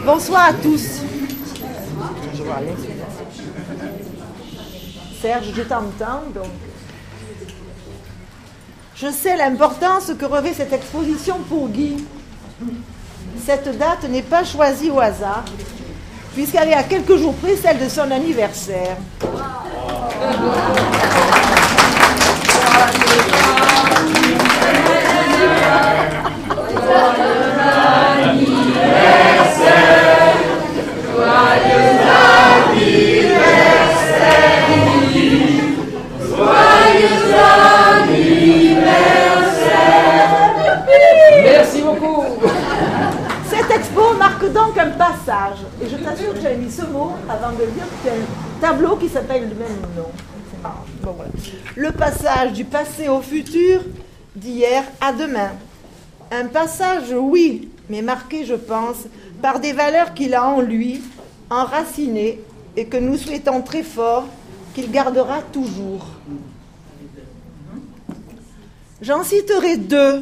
Bonsoir à tous. Serge, je t'entends, donc. Je sais l'importance que revêt cette exposition pour Guy. Cette date n'est pas choisie au hasard, puisqu'elle est à quelques jours près celle de son anniversaire. Merci beaucoup. Cette expo marque donc un passage, et je t'assure que j'avais mis ce mot avant de lire qu'il y a un tableau qui s'appelle le même nom. C'est marrant. Bon, voilà. Le passage du passé au futur, d'hier à demain. Un passage, oui, mais marqué, je pense, par des valeurs qu'il a en lui, enracinées, et que nous souhaitons très fort qu'il gardera toujours. J'en citerai deux.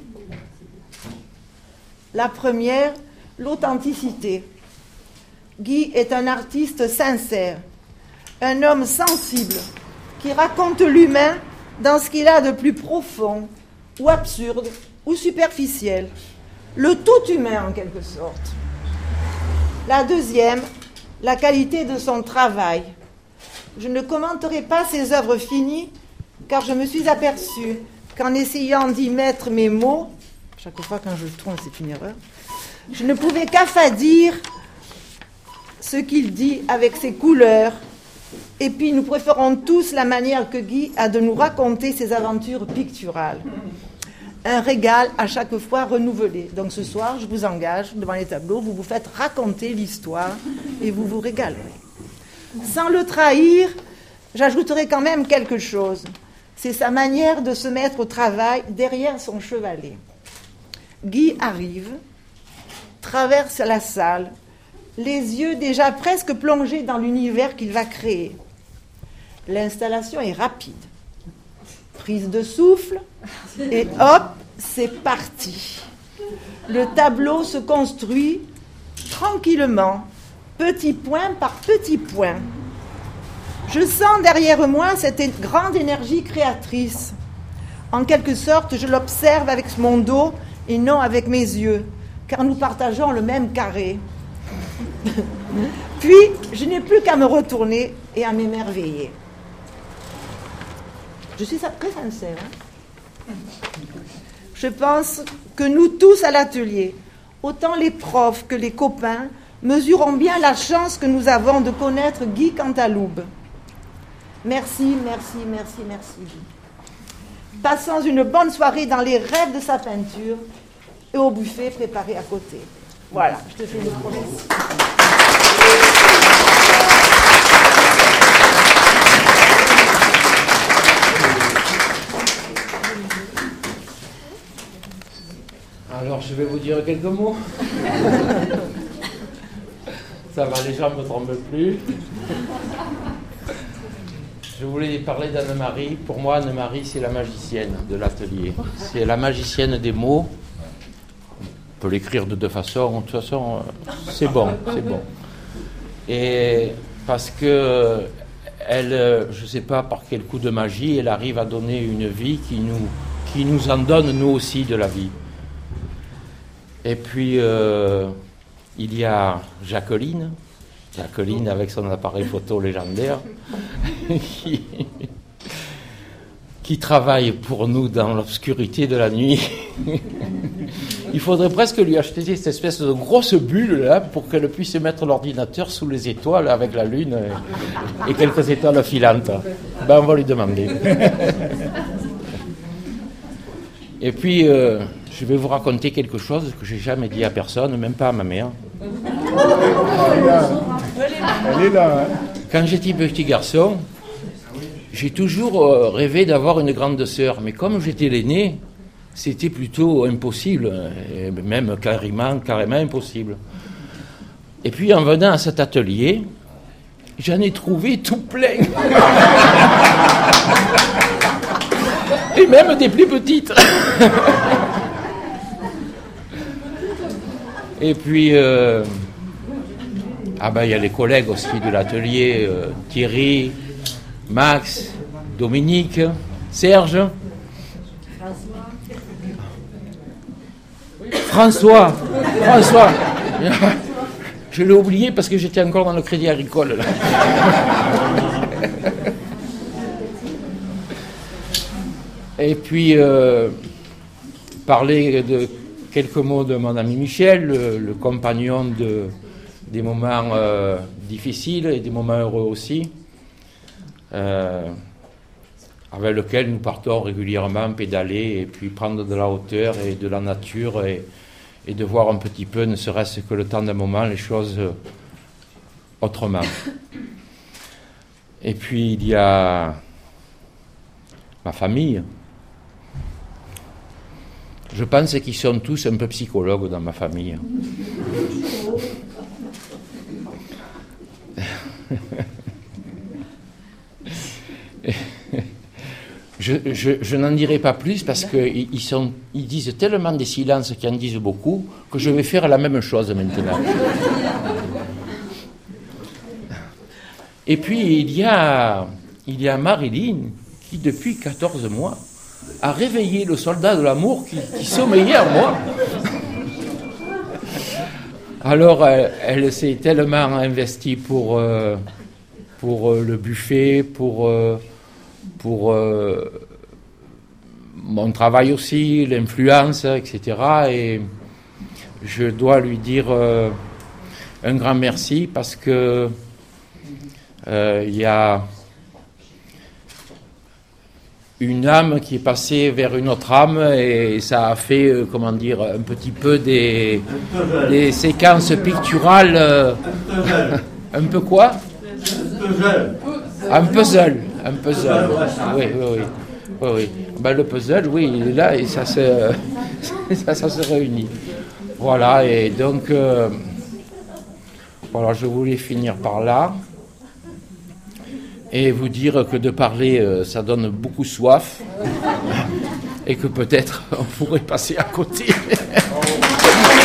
La première, l'authenticité. Guy est un artiste sincère, un homme sensible, qui raconte l'humain dans ce qu'il a de plus profond, ou absurde, ou superficiel. Le tout humain, en quelque sorte. La deuxième, la qualité de son travail. Je ne commenterai pas ses œuvres finies, car je me suis aperçue qu'en essayant d'y mettre mes mots, chaque fois quand je tourne, c'est une erreur, je ne pouvais qu'affadir ce qu'il dit avec ses couleurs. Et puis nous préférons tous la manière que Guy a de nous raconter ses aventures picturales. Un régal à chaque fois renouvelé. Donc ce soir, je vous engage devant les tableaux, vous vous faites raconter l'histoire et vous vous régalerez. Sans le trahir, j'ajouterai quand même quelque chose. C'est sa manière de se mettre au travail derrière son chevalet. Guy arrive, traverse la salle, les yeux déjà presque plongés dans l'univers qu'il va créer. L'installation est rapide. Prise de souffle, et hop, c'est parti. Le tableau se construit tranquillement, petit point par petit point. Je sens derrière moi cette grande énergie créatrice. En quelque sorte, je l'observe avec mon dos et non avec mes yeux, car nous partageons le même carré. Puis, je n'ai plus qu'à me retourner et à m'émerveiller. Je suis très sincère. Je pense que nous tous à l'atelier, autant les profs que les copains, mesurons bien la chance que nous avons de connaître Guy Cantaloube. Merci, merci, merci, merci Guy. Passons une bonne soirée dans les rêves de sa peinture et au buffet préparé à côté. Voilà, je te fais une promesse. Alors, je vais vous dire quelques mots. Ça va, les gens ne me tremblent plus. Je voulais parler d'Anne-Marie. Pour moi, Anne-Marie, c'est la magicienne de l'atelier. C'est la magicienne des mots. On peut l'écrire de deux façons. De toute façon, c'est bon, c'est bon. Et parce que elle, je ne sais pas par quel coup de magie, elle arrive à donner une vie qui nous en donne, nous aussi, de la vie. Et puis, il y a Jacqueline avec son appareil photo légendaire, qui travaille pour nous dans l'obscurité de la nuit. Il faudrait presque lui acheter cette espèce de grosse bulle là pour qu'elle puisse mettre l'ordinateur sous les étoiles avec la lune et quelques étoiles filantes. Ben, on va lui demander. Et puis, je vais vous raconter quelque chose que j'ai jamais dit à personne, même pas à ma mère. Elle est là, hein. Quand j'étais petit garçon, j'ai toujours rêvé d'avoir une grande sœur, mais comme j'étais l'aîné, c'était plutôt impossible, et même carrément impossible. Et puis en venant à cet atelier, j'en ai trouvé tout plein. Et même des plus petites. Et puis, Ah ben, il y a les collègues aussi de l'atelier, Thierry, Max, Dominique, Serge, François. Je l'ai oublié parce que j'étais encore dans le Crédit Agricole, là. Et puis, parler de quelques mots de mon ami Michel, le compagnon des moments difficiles et des moments heureux aussi, avec lequel nous partons régulièrement pédaler et puis prendre de la hauteur et de la nature et de voir un petit peu, ne serait-ce que le temps d'un moment, les choses autrement. Et puis il y a ma famille. Je pense qu'ils sont tous un peu psychologues dans ma famille. Je n'en dirai pas plus parce qu'ils disent tellement des silences qui en disent beaucoup que je vais faire la même chose maintenant. Et puis il y a Marilyn qui depuis 14 mois a réveillé le soldat de l'amour qui sommeillait en moi. Alors elle s'est tellement investie pour le buffet, pour mon travail aussi, l'influence, etc. Et je dois lui dire un grand merci parce que il y a une âme qui est passée vers une autre âme et ça a fait, un petit peu des séquences picturales. Un peu quoi ? Un puzzle. Oui. Ben, le puzzle, oui, il est là et ça se réunit. Voilà, et donc, voilà, je voulais finir par là. Et vous dire que de parler, ça donne beaucoup soif. Et que peut-être on pourrait passer à côté.